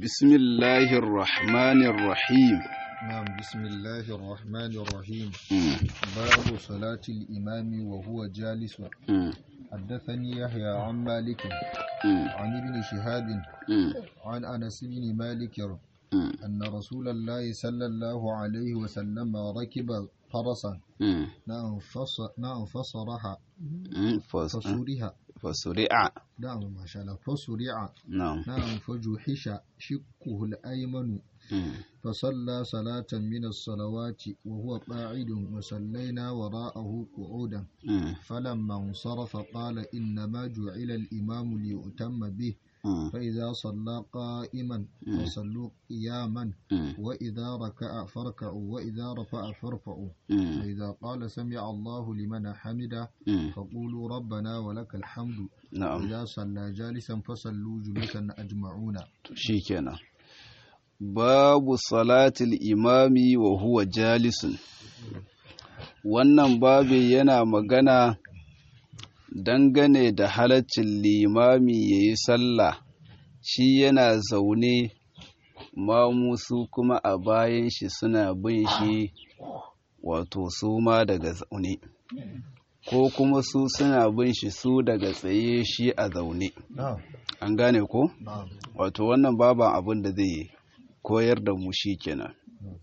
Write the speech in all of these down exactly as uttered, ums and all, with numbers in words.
بسم الله الرحمن الرحيم. نعم بسم الله الرحمن الرحيم. مم. باب صلاة الإمام وهو جالس. مم. حدثني يحيى عن مالك مم. عن ابن شهاب مم. عن أنس بن مالك مم. أن رسول الله صلى الله عليه وسلم ركب فرسا. مم. نعم فص- نعم فصرح مم. فس- فسرها فسرع. نعم ما شاء الله فسرع نعم. نعم فجحش شقه الأيمن مم. فصلى صلاة من الصلوات وهو قاعد وصلينا وراءه قعودا. مم. فلما انصرف قال إنما جعل الإمام ليؤتم به، مم. فإذا صلى قائما فصلوا قياما، مم. وإذا ركع فاركعوا، وإذا رفع فارفعوا، مم. فإذا قال سمع الله لمن حمده مم. فقولوا ربنا ولك الحمد، نعم. وإذا صلى جالسا فصلوا جلوسا أجمعون. shikenan. Babu salatul imami wa huwa jalisun. Wannan babi yana magana dangane da halaccin limami ya yi sallah, shi yana zaune, mamusu kuma a bayan shi suna bin shi, wato su ma daga zaune, ko kuma su suna bin shi su daga tsaye shi a zaune. نعم An gane ko? نعم Wato wannan baban abin da zai koyar da mu shi kenan.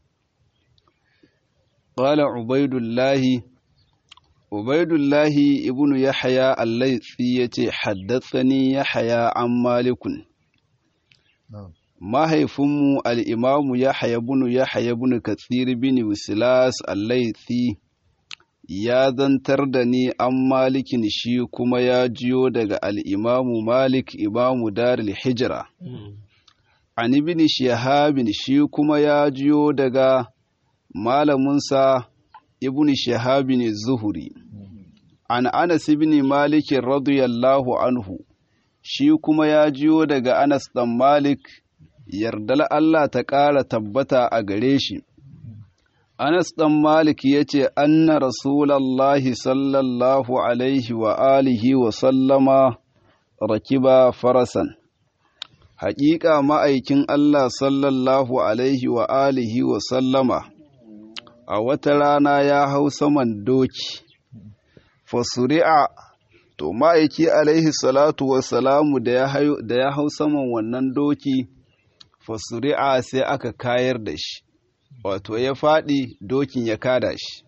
Qala Ubaidullahi Ubaidullahi ibnu Yahya al-Laythi yace haddathani Yahya an Malikun. نعم Mahaifinmu al-Imam Yahya ibn Yahya ibn Kathir bin Wisilas al-Laythi ya zantar da ni an Malikin, shi kuma ya jiyo daga al-Imam Malik imamu Darul Hijra. An ibn Shihabin, shi kuma ya jiyo daga malaminsa ibn Shihabin Zuhuri. An Anas ibn Malik radiyallahu anhu, shi kuma ya jiyo daga Anas dan Malik, yardal Allah ta ƙara tabbata a gare shi. Anas dan Malik ya ce, Anna Rasulallahi sallallahu alaihi wa alihi wa sallama rakiba farasan. Haƙiƙa ma'aikin Allah sallallahu alaihi wa alihi wa sallama a wata rana ya hau saman doki, fasuri'a, to ma'aiki alaihi salatu wa salamu da ya hau saman wannan doki, fasuri'a sai aka kayar da shi, wato ya faɗi dokin ya kada shi.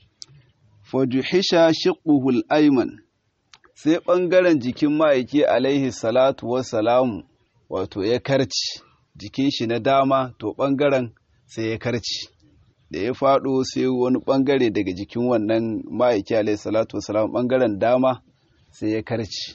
Fajuhisha shiqquhul ayman, sai ɓangaren jikin ma'aiki alaihi salatu wa salamu wato ya karci, jikin shi na dama to ɓangaren sai ya karci, da ya faɗo sai wani ɓangare daga jikin wannan ma'aiki alaihi salatu wasalam ɓangaren dama sai ya karci.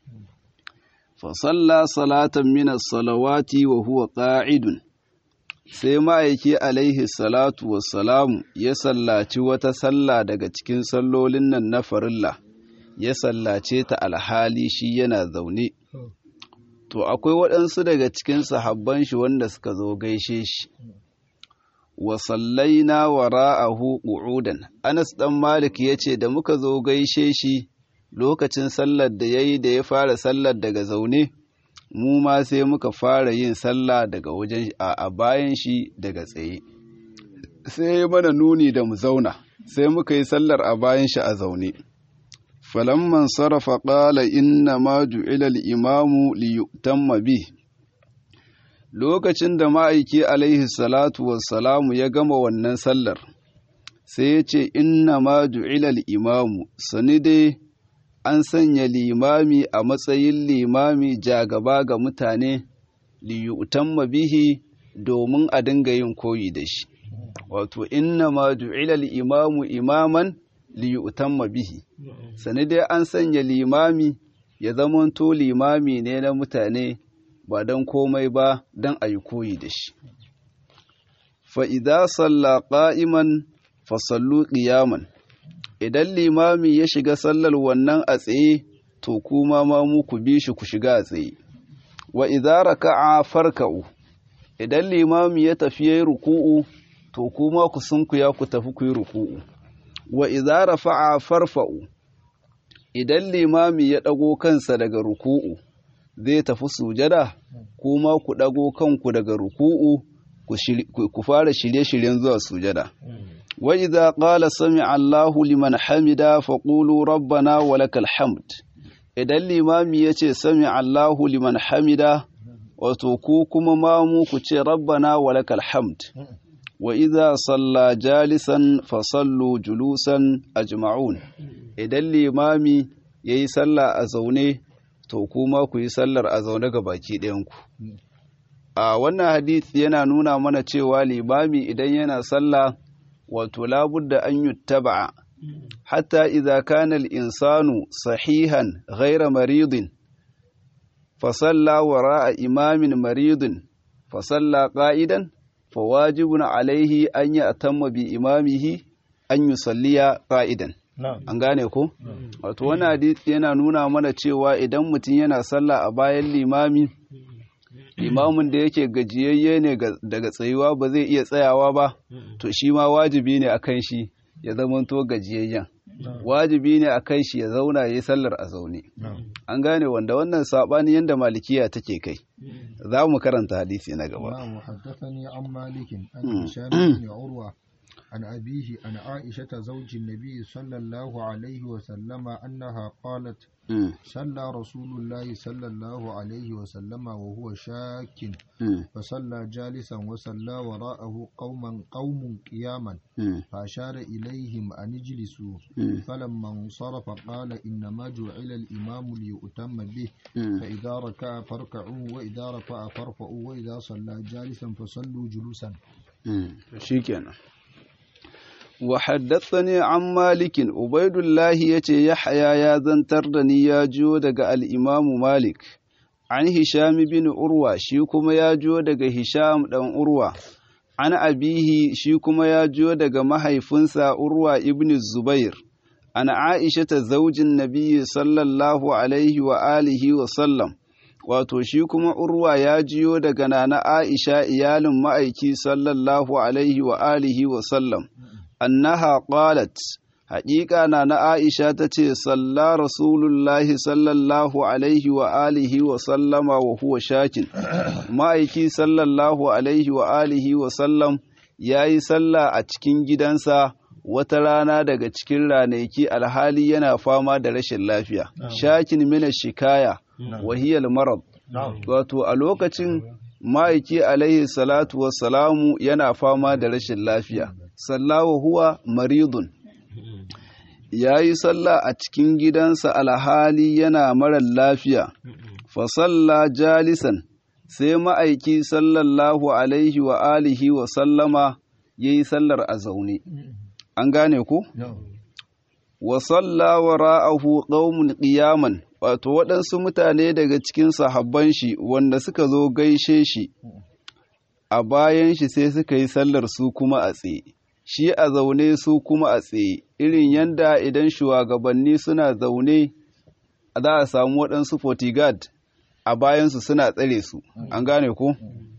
fasalla salatan minas salawati wa huwa ƙa'idun, sai ma'aiki alaihi salatu wasalamu ya sallaci wata salla daga cikin sallolin nan na farilla, ya sallace ta alhali shi yana zaune. To akwai waɗansu daga cikin sahabban shi wanda suka zo gaishe shi. Wa sallaina wara'ahu qu'udan. Anas dan Malik yace da muka zo gaishe shi lokacin sallar da yayi da ya fara sallar daga zaune, mu ma sai muka fara yin sallah daga wajen a bayan shi daga tsaye. Sai mana nuni da mu zauna, sai muka yi sallar a bayan shi a zaune. falamman sarrafa ƙala inna ma ju'ila al-imamu li yu'tamma bi. Lokacin da ma'aiki alaihi salatu wassalamu ya gama wannan sallar, sai ya ce inna ma ju'ila al-imamu, sani dai an sanya limami a matsayin limami jagaba ga mutane, li yu'tamma bihi, domin a dinga yin koyi da shi. Wato inna ma ju'ila al-imamu imaman liyutamma bihi, sani dai an sanya limami ya zamanto limami ne na mutane ba don komai ba don a yi koyi da shi. Fa'ida salla ƙa'iman fasallu ƙiyaman, idan limami ya shiga sallar wannan a tsaye, to kuma ma mu ku bi shi ku shiga a tsaye. Wa idza raka'a farka'u, idan limami ya tafi yayi ruku'u, to kuma ku sunkuya ku tafi ku yi ruku'u. Wa idza rafa'a farfa'u, idan limami ya ɗago kansa daga ruku'u, zai tafi sujada kuma ku ɗago kanku daga ruku'u ku fara shirye-shiryen zuwa sujada. Wa idza qala sami'a Allahu liman hamida faqulu rabbana wa lakal hamd. Idan limami yace sami'a Allahu liman hamida wato ku kuma mamu ku ce rabbana wa lakal hamd. Wa idza salla jalisan fasallu julusan ajma'un. Idan limami yayi sallah a zaune to kuma ku yi sallar a zaune ga baki ɗayanku. A wannan hadisi yana nuna mana cewa limami idan yana sallah wato labudda an yuttaba hatta idza kana al-insanu sahihan ghayra maridin fa salla wara'a imamin maridin fa salla qa'idan fa wajibun alayhi an ya'tamma bi imamihi an yusalliya qa'idan. An gane ko? Wato wannan hadisi yana nuna mana cewa idan mutum yana sallah a bayan limami, limamin da yake gajiyayye ne daga tsayuwa ba zai iya tsayawa ba, to shi ma wajibi ne akan shi ya zamanto gajiyayyen. Wajibi ne akan shi ya zauna ya yi sallar a zaune. An gane wanda wannan sabani yanda malikiya take kai. Za mu karanta hadisi na gaba. عن أبيه عن عائشة زوج النبي صلى الله عليه وسلم أنها قالت صلى رسول الله صلى الله عليه وسلم وهو شاك فصلى جالسا وصلى وراءه قوما قوم قياما فأشار إليهم أن اجلسوا فلما انصرف قال إنما جعل الإمام ليؤتم به فإذا ركع فاركعوا وإذا رفع فارفعوا وإذا صلى جالسا فصلوا جلوسا. شكرا. وحدثني عن مالك عبيد الله يتي يحيى يا زنتردني يا جو دغ الامام مالك عن هشام بن عروه شي كما يا جو دغ هشام دان عروه عن ابيه شي كما يا جو دغ mahaifinsa عروه ابن الزبير عن عائشه زوج النبي صلى الله عليه واله وسلم wato shi kuma urwa ya jiyo daga nana Aisha iyalin ma'aiki sallallahu alaihi wa alihi wa sallam annaha qalat haqiqa nana Aisha tace salla rasulullahi sallallahu alaihi wa alihi wa sallama wa huwa shakin ma'aiki sallallahu alaihi wa alihi wa sallam yayi sallah a cikin gidansa wata rana daga cikin ranaki alhali yana fama da rashin lafiya shakin mina shikaya wahiyal marad wato a lokacin ma'aiki alaihi salatu wassalamu yana fama da rashin lafiya sallahu huwa maridun yayi sallah a cikin gidansa alhali yana mara lafiya fa salla jalisan sai ma'aiki sallallahu alaihi wa alihi wa sallama yayi sallar a zaune. An gane ku? Wa salla wara'ahu qaumun qiyaman wato waɗansu mutane daga cikin sahabban shi wanda suka zo gaishe shi a bayan shi sai suka yi sallar su kuma a tsaye shi a zaune su kuma a tsaye irin yanda idan shugabanni suna zaune za a samu waɗansu bodyguard a bayansu suna tsare su. An gane ku?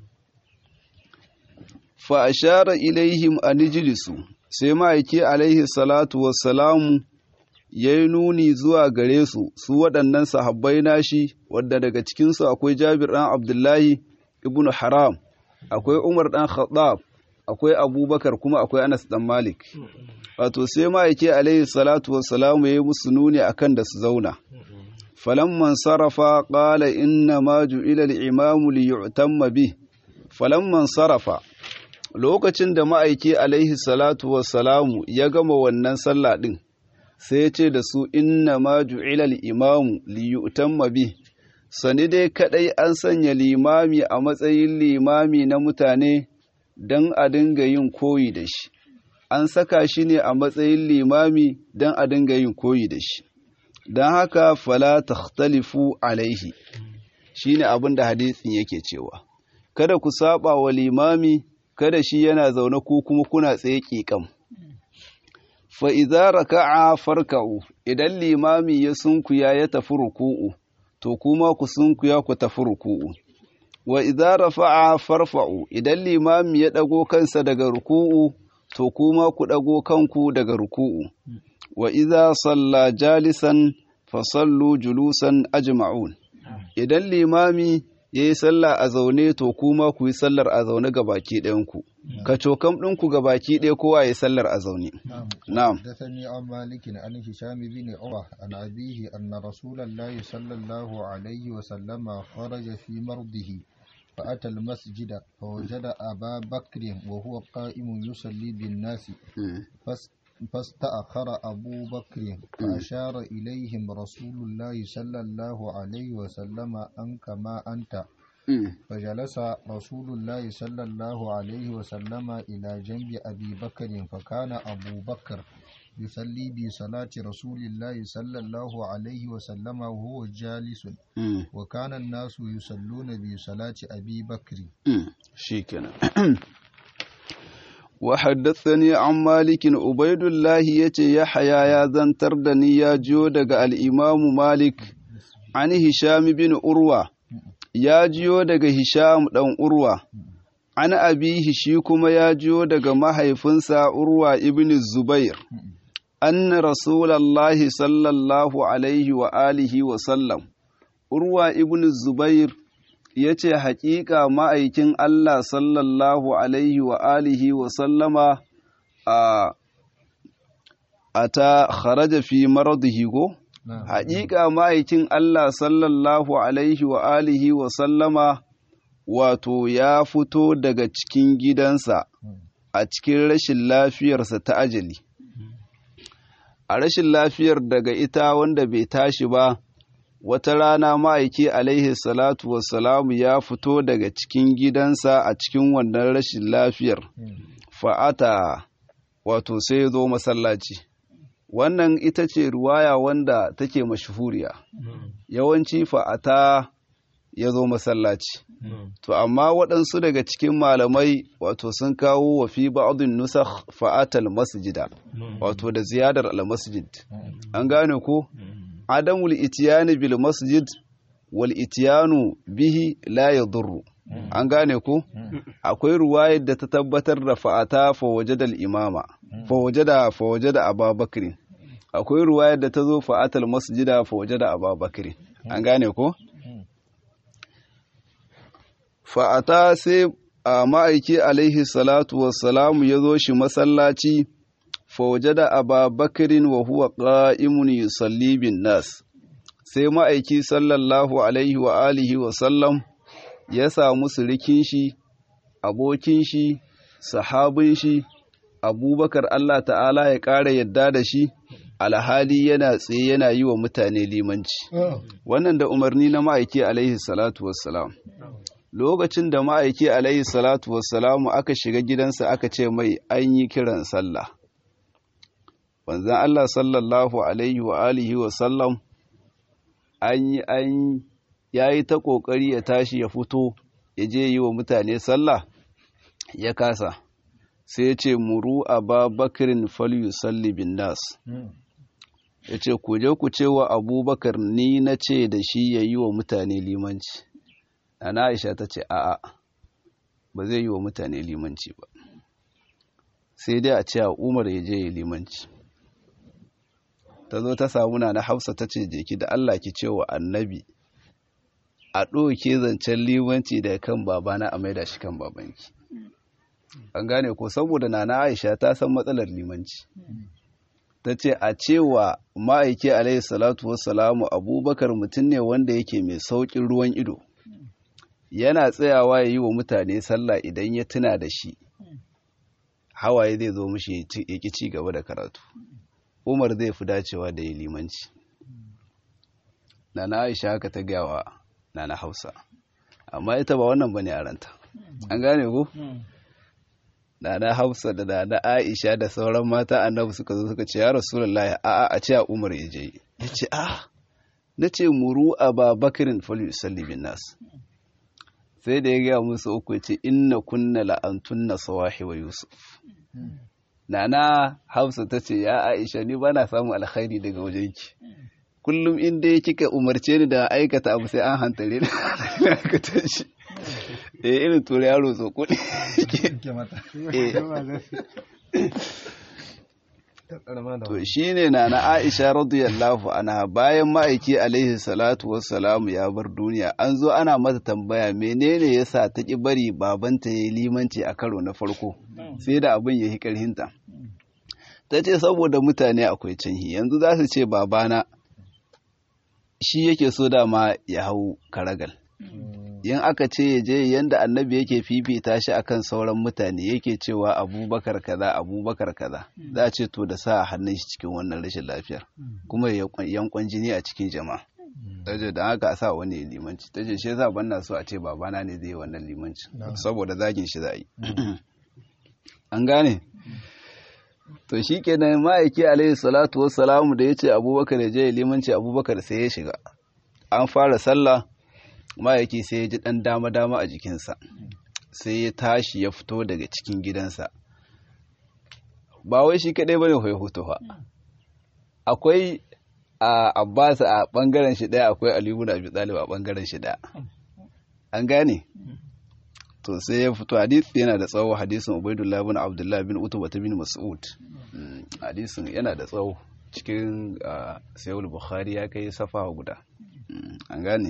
Fa ashara ilaihim an ijlisu sai ma'aiki alaihi salatu wassalamu ya yi nuni zuwa gare su su waɗannan sahabbai nashi wadda daga cikinsu akwai Jabir ɗan Abdullahi ibn Haram akwai Umar ɗan Khattab akwai Abubakar kuma akwai Anas ɗan Malik. Wato sai ma'aiki alaihi salatu wassalamu ya yi musu nuni akan da su zauna. Falamman sarafa qala inna ma ju'ila al-imamu li yu'tamma bih. Falamman sarafa lokacin da ma'aiki alaihi salatu wassalamu ya gama wannan sallah din sai ya ce da su inna ma ju'ila al-imamu li yu'tamma bih. Sani dai kadai an sanya limami a matsayin limami na mutane dan a dinga yin koyi da shi. An saka shi ne a matsayin limami dan a dinga yin koyi da shi. Dan haka fala takhtalifu alaihi shine abin da hadisin yake cewa kada ku saba wa limami kada shi yana zaune ko kuma kuna tsaye ƙiƙam. Fa idza raka'a farka'u idan limami ya sunkuya ya tafi ruku'u to kuma ku sunkuya ku tafi ruku'u. Wa idza rafa'a farfa'u idan limami ya dago kansa daga ruku'u to kuma ku dago kanku daga ruku'u. Wa idza salla jalisan fasallu julusan ajma'un idan limami ya yi sallah a zaune to kuma ku yi sallar a zaune ga baki ɗayanku ka cokam ɗinku ga baki ɗaya kowa ya yi sallar a zaune. Na'am. حدثني عن مالك عن هشام بن عروة عن أبيه أن رسول الله صلى الله عليه وسلم خرج في مرضه فأتى المسجد فوجد أبا بكر وهو قائم يصلي بالناس فاستأخر أبو بكر فأشار إليهم رسول الله صلى الله عليه وسلم أن كما أنت فجلس رسول الله صلى الله عليه وسلم إلى جنب أبي بكر فكان أبو بكر يصلي بصلاة رسول الله صلى الله عليه وسلم وهو جالس وكان الناس يصلون بصلاة أبي بكر. شكرا. وحدثني عن مالك عبيد الله يتي يحيى يا ذنتر دني يا جودك الإمام مالك عن هشام بن أروى ya jiyo daga Hisham ɗan Urwa, an abihi shi kuma ya jiyo daga mahaifinsa Urwa ibn Zubair, an Rasulallahi sallallahu alaihi wa alihi wa sallam. Urwa ibn Zubair ya ce haƙiƙa ma'aikin Allah sallallahu alaihi wa alihi wa sallama a, a ta kharaja fi maradihi go? Haƙiƙa ma'aikin Allah sallallahu alaihi wa alihi wa sallama wato ya fito daga cikin gidansa a cikin rashin lafiyarsa ta ajali. A rashin lafiyar daga ita wanda bai tashi ba, wata rana ma'aiki alaihi salatu wassalamu ya fito daga cikin gidansa a cikin wannan rashin lafiyar. Fa'ata wato sai ya zo masallaci. Wannan ita ce ruwaya wanda take mashhuriya. Yawanci fa'ata ya zo masallaci. To amma waɗansu daga cikin malamai wato sun kawo wa fi ba'dhin nusakh fa'atal masjida wato da ziyadar al masjid. An gane ko adamul itiyani bil masjid wal itiyanu bihi la yadurru. An gane ko akwai ruwayar da ta tabbatar da fa'ata fa wajada al imama fa wajada fa wajada abubakar. Akwai ruwayar da ta zo fa'atal masjida fa wajada abubakar. An gane ko fa'ata sai a ma'aiki alaihi salatu wassalamu ya zo shi masallaci fawaje da ababakirin wa huwa ƙa'imun yusalli bin nas sai ma'aiki sallallahu alaihi wa alihi wasallam ya samu sirikin shi abokin shi sahabin shi abubakar Allah ta'ala ya ƙara yadda da shi alhali yana tsaye yana yi wa mutane limanci wannan da umarni na ma'aiki alaihi salatu wassalam. Lokacin da ma'aiki alaihi salatu wassalamu aka shiga gidansa aka ce mai an yi kiran sallah. Wanzan Allah sallallahu alaihi wa alihi wa sallam an yi an yayi ta kokari ya tashi ya fito ya je yi wa mutane sallah ya kasa. Sai ya ce muru Abubakarin falyusalli bin nas. Ya ce ku je ku ce wa Abubakar ni na ce da shi ya yi wa mutane limanci. Ana Aisha ta ce a'a ba zai yi wa mutane limanci ba sai dai a ce a Umar ya je ya limanci. Ta zo ta samu na Hafsa ta ce je ki da Allah ki ce wa annabi a ɗauke zancen limanci daga kan babana a maida shi kan babanki. An gane ko saboda nana Aisha ta san matsalar limanci. Ta ce a cewa ma'aiki alaihi salatu wassalamu Abubakar mutum ne wanda yake mai sauƙin ruwan ido. Yana tsayawa ya yi wa mutane sallah idan ya tuna da shi hawaye zai zo mishi ya ki ci gaba da karatu. Umar zai fi dacewa da ya limanci. Nana Aisha haka ta gawa Nana Hausa amma ita ba wannan bane a ranta. An gane ko Nana Hausa da Nana Aisha da sauran mata annabi suka zo suka ce ya Rasulullahi a'a a ce a Umar ya je. Ya ce a nace muru Abubakarin falyusalli bin nas. Sai da ya gaya musu uku ce inna kunna la'antunna sawahi wa Yusuf. Nana Hafsa ta ce ya Aisha ni ba na samun alkhairi daga wajenki. Kullum inda ya kika umarce ni da aikata abu sai an hantare ni aikata shi. Eh irin tura yaro tsoko ne. to shine na na Aisha radiyallahu anha bayan ma'aiki alaihi salatu wassalamu ya bar duniya an zo ana mata tambaya menene yasa ta ki bari babanta yayi limanci a karo na farko sai da abin yayi karhinta tace saboda mutane akwai canhi yanzu za su ce babana shi yake so dama ya hau karagal in aka ce ya je yanda annabi yake fifita shi akan sauran mutane yake cewa abubakar kaza abubakar kaza za a ce to da sa hannun shi cikin wannan rashin lafiyar kuma yankon jini a cikin jama'a tace da haka sa wani limanci tace shi yasa ban na so a ce babana ne zai yi wannan limanci saboda zagin shi za a yi an gane to shikenan ma'aiki alaihi salatu wassalamu da yace abubakar ya je limanci abubakar sai ya shiga an fara sallah ma'aiki sai ya ji ɗan dama-dama a jikinsa sai ya tashi ya fito daga cikin gidansa ba wai shi kaɗai bane kai hutu fa akwai a Abbas a ɓangaren shi ɗaya akwai Aliyu da Abi Talib a ɓangaren shi ɗaya an gane to sai ya fito hadisi yana da tsawo hadisin Ubaidullah bin Abdullah bin Utbah bin Mas'ud hadisin yana da tsawo cikin Sahih Bukhari ya kai safa guda an gane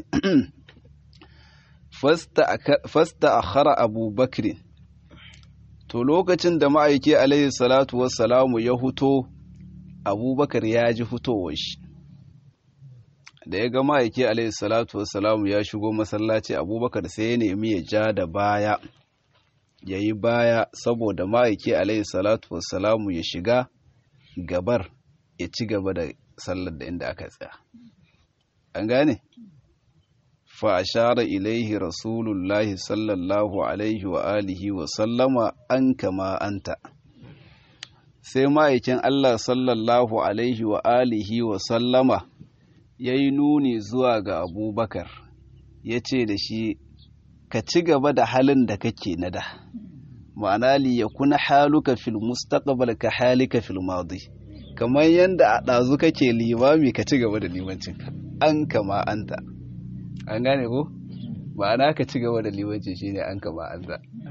fasta akhara Abu Bakr to lokacin da ma'aiki alaihi salatu wassalamu ya huto Abubakar ya ji fitowar shi da ya ga ma'aiki alaihi salatu wassalamu ya shigo masallaci Abubakar sai ya nemi ya ja da baya yayi baya saboda ma'aiki alaihi salatu wassalamu ya shiga gabar ya ci gaba da sallar da inda aka tsaya an gane فأشار إليه رسول الله صلى الله عليه وآله وسلم أنك ما أنت sai ma'aikin Allah sallallahu alaihi wa alihi wa sallama ya yi nuni zuwa ga Abubakar ya ce da shi ka ci gaba da halin da kake na da ma'ana li yakuna haluka fil mustaqbal ka halika fil madi kamar yanda a ɗazu kake limami ka ci gaba da limancinka an kama anta an gane ko ba na ka ci gaba da limanci shine an kama an za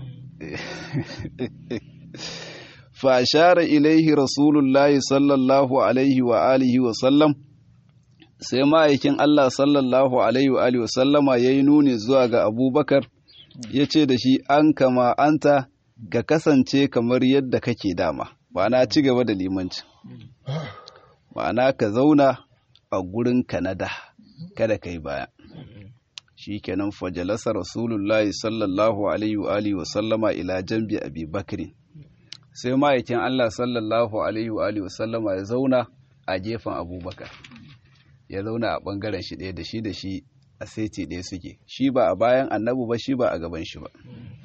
fa ashara ilaihi rasulullahi sallallahu alaihi wa alihi wa sallam sai ma'aikin Allah sallallahu alaihi wa alihi wa sallama yayi nuni zuwa ga Abubakar yace da shi an kama anta ka kasance kamar yadda kake dama ba na ci gaba da limanci ma'ana ka zauna a gurin Kanada kada kai baya shikenan fajalasa rasulullahi sallallahu alaihi wa alihi wa sallama ila jambi Abi Bakr sai ma'aikin Allah sallallahu alaihi wa alihi wa sallama ya zauna a gefen Abubakar ya zauna a bangaren shi ɗaya da shi da shi a saiti ɗaya suke shi ba a bayan annabi ba shi ba a gaban shi ba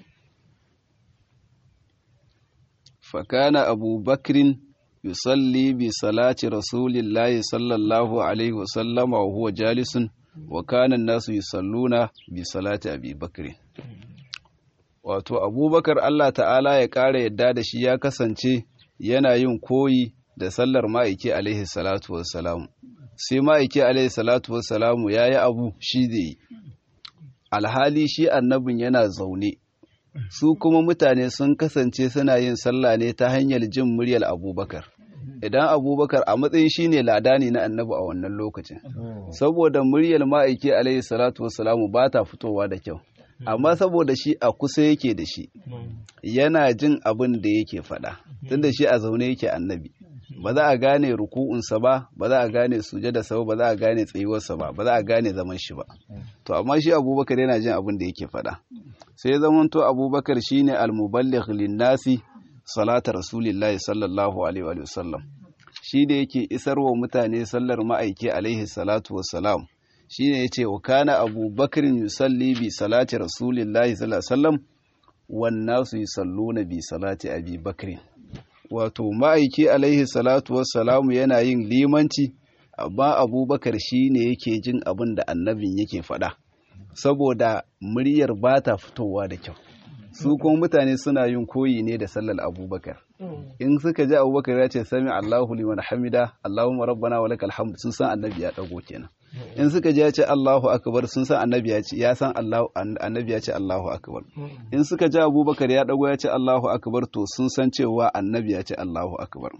fakana Abu Bakrin yusalli bi salati rasulillahi sallallahu alaihi wa sallama wa huwa jalisun wa kana nasu yusalluna bi salati Abi Bakr wato Abubakar Allah ta'ala ya ƙara yadda da shi ya kasance yana yin koyi da sallar ma'aiki alaihi salatu wassalamu sai ma'aiki alaihi salatu wassalamu yayi abu shi zai yi alhali shi annabin yana zaune su kuma mutane sun kasance suna yin sallah ne ta hanyar jin muryar Abubakar idan Abubakar a matsayin shine ladani na annabi a wannan lokacin saboda muryar ma'aiki alaihi salatu wassalamu ba ta fitowa da kyau amma saboda shi a kusa yake da shi yana jin abin da yake faɗa tunda shi a zaune yake annabi ba za a gane ruku'unsa ba ba za a gane sujadarsa ba ba za a gane tsayuwarsa ba ba za a gane zaman shi ba to amma shi Abubakar yana jin abin da yake faɗa sai zamanto Abubakar shine al-muballigh lin-nasi salata rasulillahi sallallahu alaihi wa sallam shi da yake isarwa mutane sallar ma'aiki alaihi salatu wassalam shine yace wa kana Abubakar yusalli bi salati rasulillahi sallallahu alaihi wasallam wan nasu yusalluna bi salati Abi Bakr wato ma'aiki alaihi salatu wassalamu yana yin limanci amma Abubakar shine yake jin abin da annabin yake faɗa saboda muryar ba ta fitowa da kyau su kuma mutane suna yin koyi ne da sallar abubakar in suka ji abubakar ya ce sami Allahu liman hamida Allahumma rabbana wa lakal hamd sun san annabi ya dago kenan in suka ji ya ce Allahu akbar sun san annabi ya ce ya san Allah annabi ya ce Allahu akbar in suka ji abubakar ya dago ya ce Allahu akbar to sun san cewa annabi ya ce Allahu akbar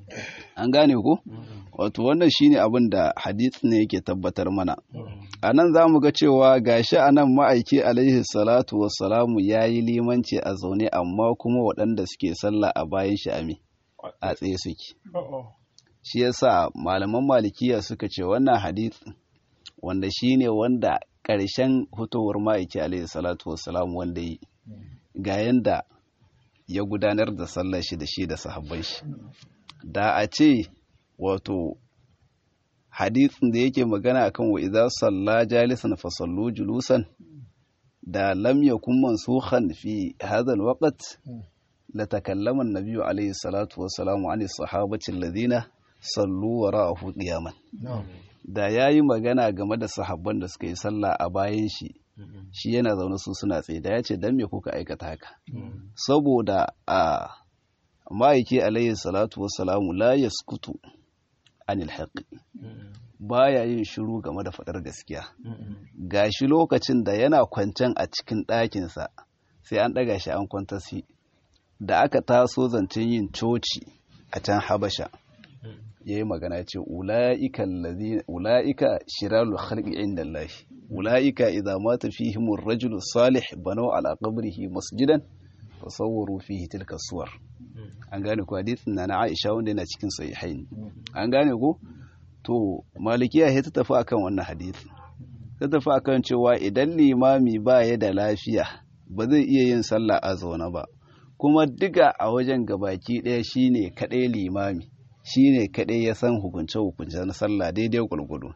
an gane ko wato wannan shine abin da hadisi ne yake tabbatar mana anan zamu ga cewa gashi anan ma'aiki alaihi salatu wassalamu yayi limanci a zaune amma kuma waɗanda suke sallah a bayan shi ame a tsaye suke shi yasa malaman malikiya suka ce wannan hadisi wanda shine wanda ƙarshen hutowar ma'aiki alaihi salatu wassalamu wanda yi ga yanda ya gudanar da sallar shi da shi da sahabban shi da a ce wato hadisin da yake magana akan wa idza salla jalisan fa sallu julusan da lam yakun mansukhan fi hadha alwaqt la takallama an-nabiy alayhi salatu wassalamu an as-sahabati alladhina sallu wara'ahu qiyaman da yayi magana game da sahabban da suka yi sallah a bayan shi shi yana zaune su suna tsaye da yace dan me kuka aikata haka saboda a ma'aiki alayhi salatu wassalamu la yaskutu anil haqqi baya yin shiru game da fadar gaskiya gashi lokacin da yana kwancen a cikin ɗakinsa sai an ɗaga shi an kwanta shi da aka taso zancen yin coci a can habasha yayi magana ce ulaika allazina ulaika shiralul khalqi indallahi ulaika idza mata fihim ar-rajulu salih banaw ala qabrihi masjidan fasawwaru fihi tilka suwar an gane ko hadisin na Aisha wanda yana cikin sahihain an gane ko to malikiya sai ta tafi akan wannan hadisi ta tafi akan cewa idan limami ba ya da lafiya ba zai iya yin sallah a zaune ba kuma diga a wajen gabaki ɗaya shine kadai limami shine kadai ya san hukunce hukunce na sallah daidai gurgudu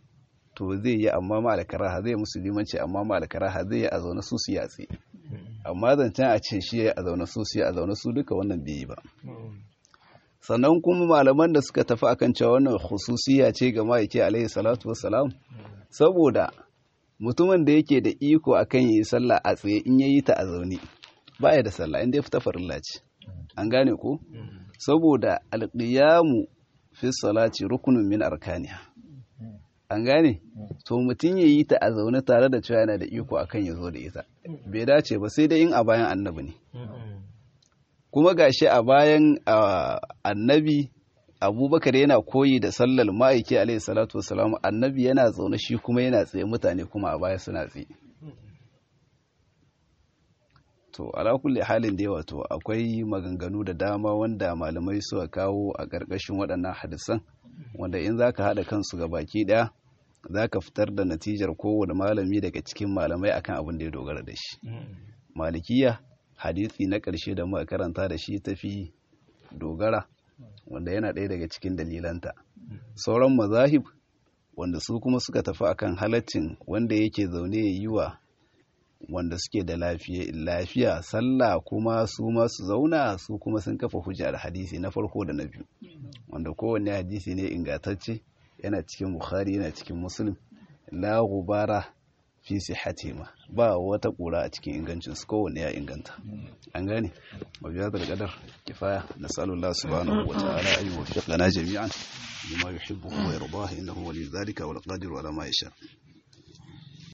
to zai yi amma ma alkaraha zai musulmanci amma ma alkaraha zai yi a zaune su su yatsi amma zancen a ce shi a zaune su su a zaune su duka wannan bai yi ba sannan kuma malaman da suka tafi akan cewa wannan khususiya ce ga ma'aiki alaihi salatu wassalam saboda mutumin da yake da iko akan yi sallah a tsaye in yayi ta a zaune baya da sallah inda ya fita farilla ce an gane ko saboda alqiyamu fi salati rukunun min arkaniha an gane to mutum yayi ta a zaune tare da cewa yana da iko akan ya zo da ita bai dace ba sai dai in a bayan annabi ne kuma gashi a bayan annabi abubakar yana koyi da sallar ma'aiki alaihi salatu wasalam annabi yana zaune shi kuma yana tsaye mutane kuma a baya suna tsaye to ala kulli halin da wato akwai maganganu da dama wanda malamai suka kawo a ƙarƙashin waɗannan hadisan wanda in zaka haɗa kansu ga baki ɗaya zaka fitar da natijar kowane malami daga cikin malamai akan abin da ya dogara da shi malikiya hadisi na ƙarshe da muka karanta da shi tafi dogara wanda yana ɗaya daga cikin dalilanta sauran mazahib wanda su kuma suka tafi akan halaccin wanda yake zaune ya yi wa wanda suke da lafiya lafiya sallah kuma su ma su zauna su kuma sun kafa hujja da hadisi na farko da na biyu wanda kowanne hadisi ne ingantacce yana cikin bukhari yana cikin muslim la gubara fi sihhatima ba wata kura a cikin ingancin su kowanne ya inganta an gane mabiya da kadar kifaya nasallallahu subhanahu wa ta'ala ayyuhu fi lana jami'an bima yuhibbu wa yardah innahu waliyyu dhalika wal qadiru ala ma yasha